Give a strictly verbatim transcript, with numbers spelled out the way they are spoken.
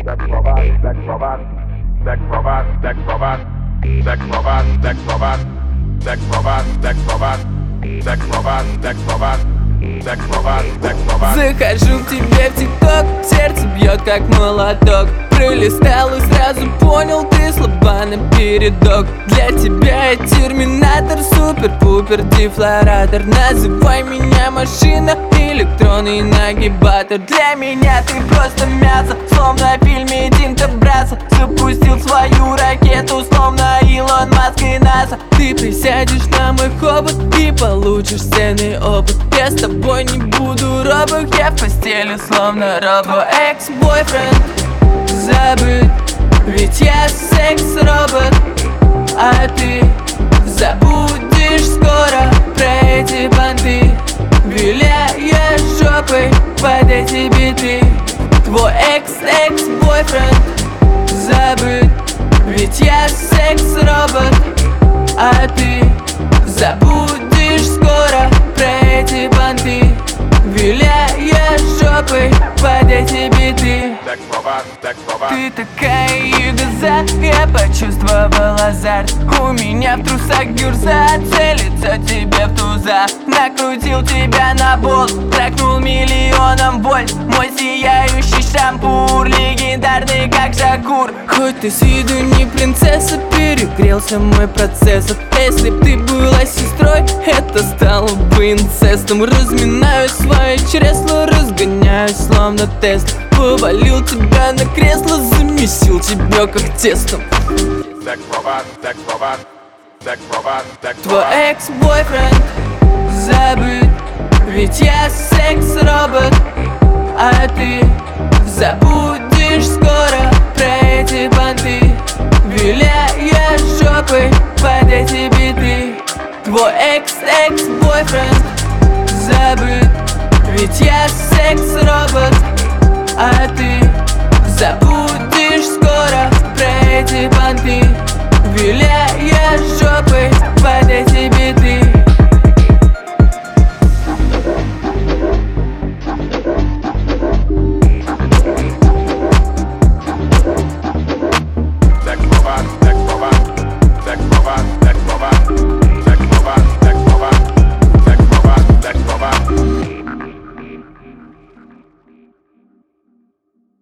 Секс-робот, секс-робот, секс-робот, секс-робот, секс-робот, секс-робот, секс-робот, секс-робот, секс-робот, секс-робот, секс-робот, секс-робот. Захожу к тебе в тикток, сердце бьет как молоток. Пролистал и сразу понял, ты слаба напередок. Для тебя я терминатор, супер-пупер дефлоратор. Называй меня машина, электронный нагибатор. Для меня ты просто мясо, словно в фильме Динка Браса. Запустил свою ракету, словно Илон Маск и НАСА. Ты присядешь на мой хобот и получишь ценный опыт. Я с тобой не буду робок, я в постели словно робо. Экс-бойфренд забыт, ведь я секс-робот. А ты забудешь скоро про эти понты, виляя жопой под эти биты. Твой экс-экс-бойфренд забыт, ведь я секс-робот. А ты забудешь скоро про эти понты, виляя жопой под эти биты. Секс-робот, секс-робот. Ты такая ягоза, я почувствовал азарт. У меня в трусах гюрза, целится тебе в туза. Накрутил тебя на болт, трахнул миллионом вольт. Мой сияющий шампур, легендарный как Шакур. Хоть ты с виду не принцесса, перегрелся мой процессор. Если б ты была сестрой, это стало бы инцестом. Разминаю свое чресло, разгоняюсь словно тест. Повалил тебя на кресло, замесил тебя как тестом. Секс-робот, секс-робот, секс-робот, секс-робот. Твой экс-бойфренд забыт, ведь я секс-робот. А ты забудешь скоро про эти понты, виляя жопой под эти биты. Твой экс-экс-бойфренд забыт, ведь я секс-робот. А ты забудешь скоро про эти понты, виляя жопой под эти